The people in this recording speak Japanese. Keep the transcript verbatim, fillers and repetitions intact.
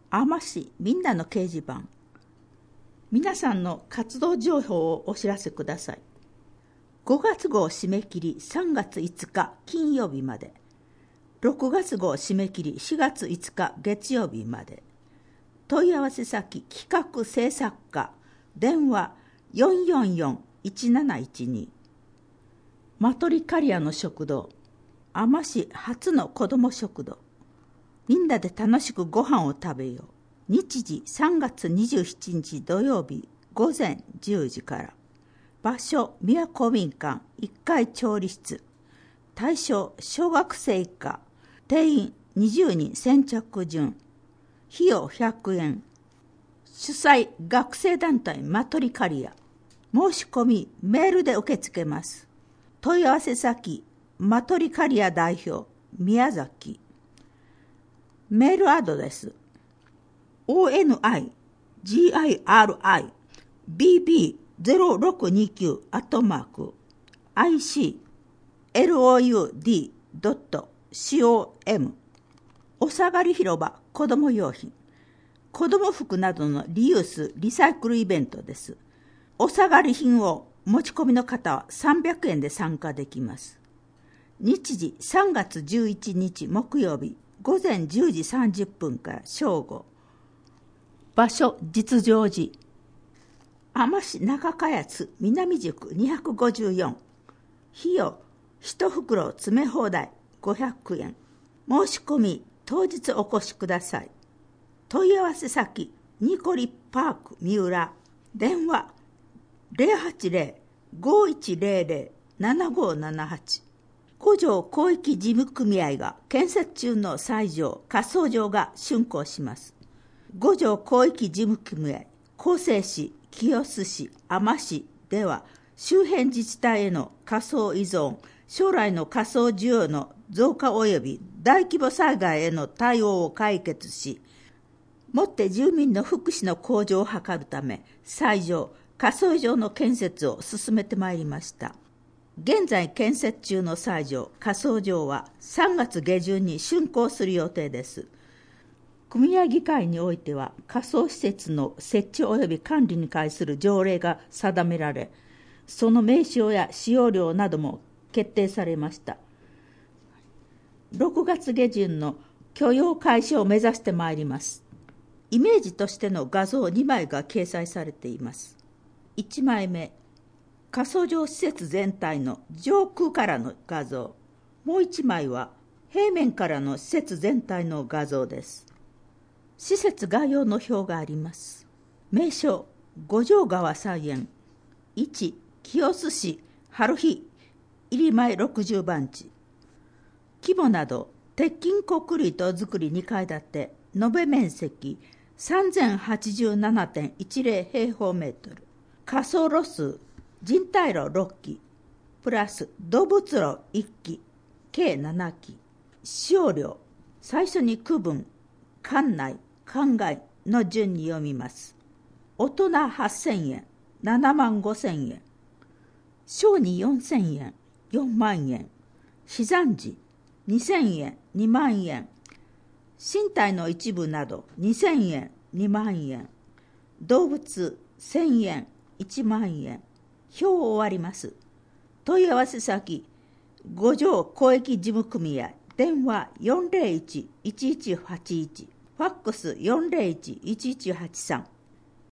あま市みんなの掲示板。皆さんの活動情報をお知らせください。ごがつ号締め切りさんがついつか金曜日まで。ろくがつ号締め切りしがついつか月曜日まで。問い合わせ先企画制作課、電話 よんよんよんいちなないちに。マトリカリアの食堂、あま市初の子ども食堂。みんなで楽しくご飯を食べよう。日時さんがつにじゅうしちにち土曜日ごぜんじゅうじから。場所宮古民館いっかい調理室。対象小学生以下。定員にじゅうにん先着順。費用ひゃくえん。主催学生団体マトリカリア。申し込みメールで受け付けます。問い合わせ先マトリカリア代表宮崎。メールアドレス オーエヌアイジーアイアールアイビービーゼロろくにきゅう アットマーク アイシーエルオーユーディードットコム。 お下がり広場子ども用品、子ども服などのリユースリサイクルイベントです。お下がり品を持ち込みの方はさんびゃくえんで参加できます。日時さんがつじゅういちにち木曜日ごぜんじゅうじさんじゅっぷんから正午。場所実成寺。あま市中茅津南宿にひゃくごじゅうよん。費用一袋詰め放題ごひゃくえん。申し込み当日お越しください。問い合わせ先ニコリパーク三浦。電話 ゼロはちゼロ ごいちゼロゼロ ななごななはち。古城広域事務組合が建設中の斎場火葬場が竣工します。五条広域事務組合厚生市清須市あま市では、周辺自治体への火葬依存、将来の火葬需要の増加及び大規模災害への対応を解決し、もって住民の福祉の向上を図るため、斎場火葬場の建設を進めてまいりました。現在建設中の斎場火葬場はさんがつげじゅんに竣工する予定です。組合議会においては火葬施設の設置及び管理に関する条例が定められ、その名称や使用料なども決定されました。ろくがつげじゅんの許容開始を目指してまいります。イメージとしての画像にまいが掲載されています。いちまいめ、火葬場施設全体の上空からの画像。もういちまいは平面からの施設全体の画像です。施設概要の表があります。名称五条川菜園。いち清須市春日入前ろくじゅうばんち。規模など鉄筋コンクリート造りにかい建て、延べ面積 さんぜんはちじゅうななてんいちゼロ 平方メートル。火葬炉数人体炉ろっきプラス動物炉いっき計ななき。使用料最初に区分館内館外の順に読みます。大人はっせんえんななまんごせんえん、小児よんせんえんよんまんえん、死産時にせんえんにまんえん、身体の一部などにせんえんにまんえん、動物せんえんいちまんえん。表を終わります。問い合わせ先五条広域事務組合、電話 よんゼロいちいちいちはちいち、ファックス よんゼロいちいちいちはちさん。